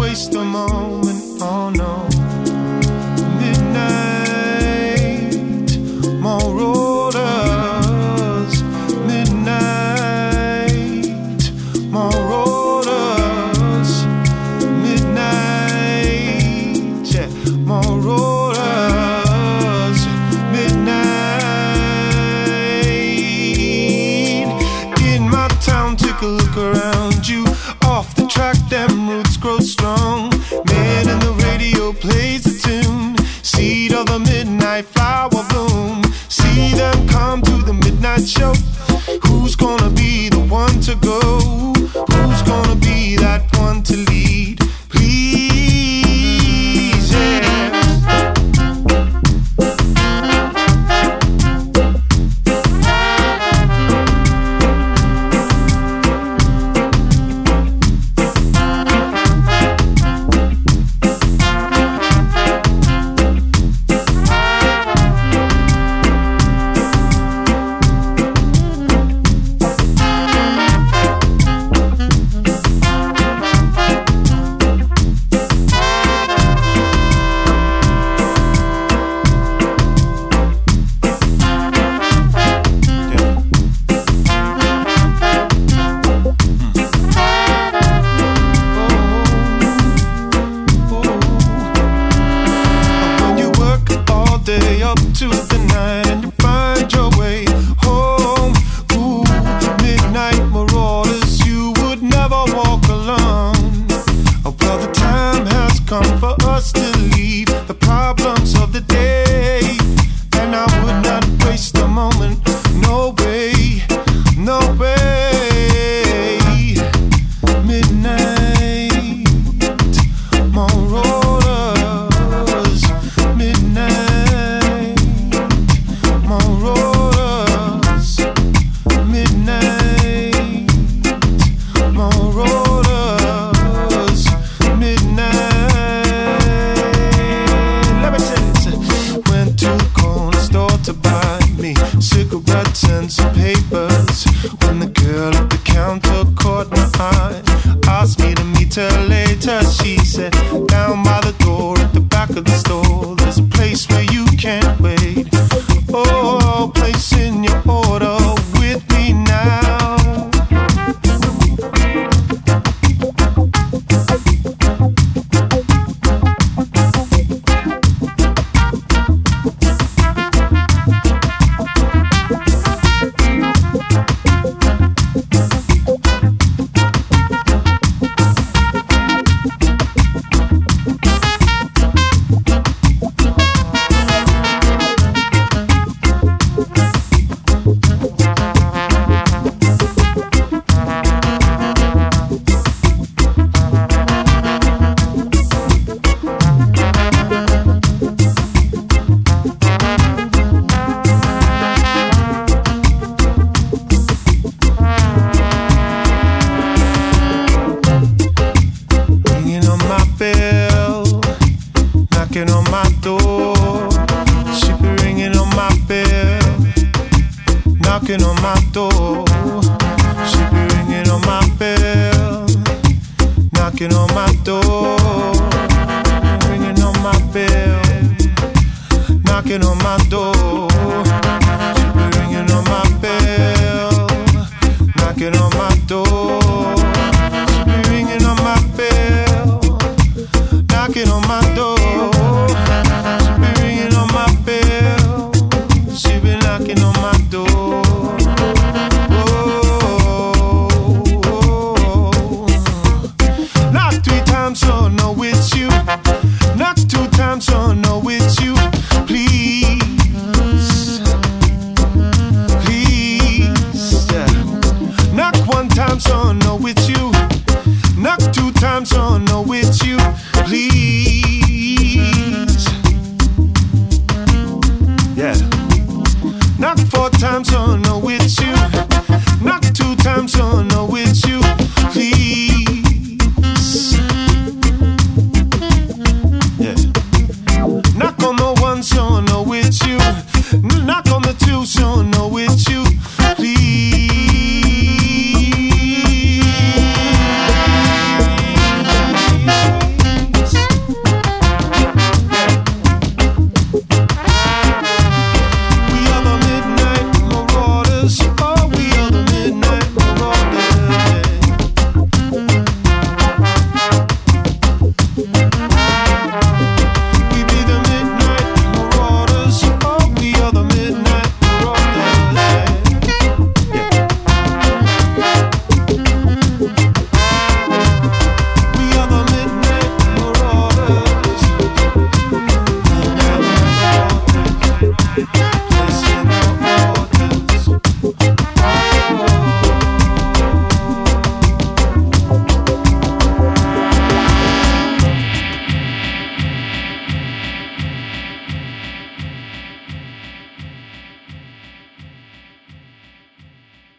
waste a moment. Oh no. Midnight, more orders. Midnight, more orders. Midnight, yeah, more orders. Midnight. In my town, take a look around you. Off the track, them roots grow strong. Man in the radio plays the tune. Seed of the midnight flower bloom. See them come to the midnight show. Who's gonna be the one to go? Who's gonna be that one to lead? Please, yeah. Knocking on my door, she be ringing on my bell, knocking on my door, ringing on my bell, knocking on my door.